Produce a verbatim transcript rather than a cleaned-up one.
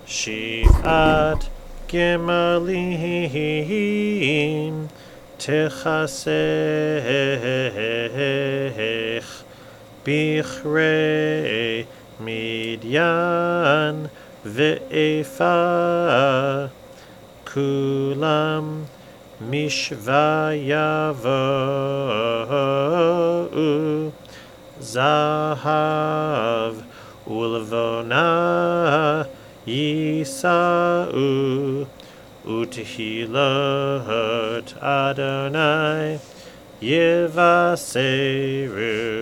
שבעת גמלים תכסך בכרי מדיין ואיפה כולם משווה יבואו זהב ולבונה יישאו ותהילות אדוני יבשרו